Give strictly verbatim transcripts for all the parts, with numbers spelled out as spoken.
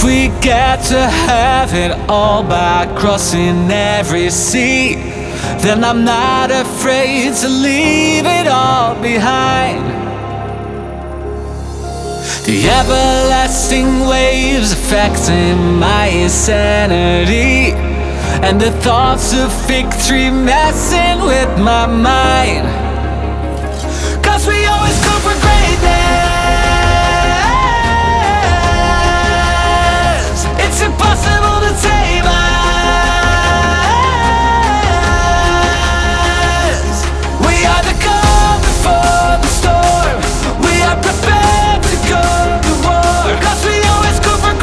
we get to have it all by crossing every sea, then I'm not afraid to leave it all behind. The everlasting waves affecting my insanity, and the thoughts of victory messing with my mind. Cause we always go for greatness, it's impossible to tame us. We are the calm before the storm, we are prepared to go to war. Cause we always go for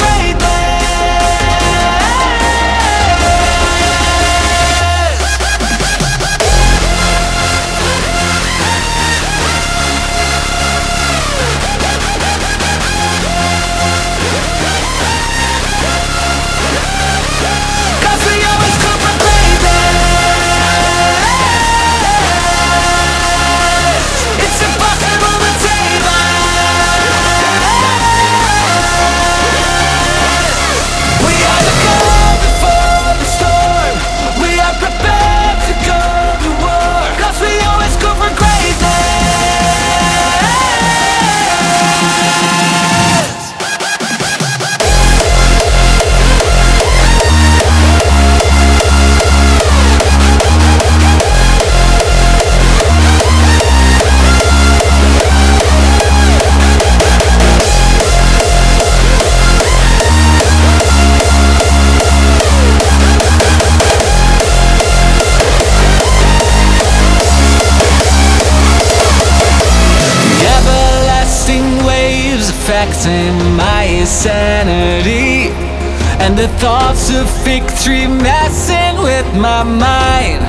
affecting my insanity, and the thoughts of victory messing with my mind.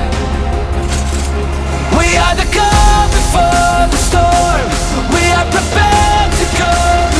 We are the calm before the storm, we are prepared to go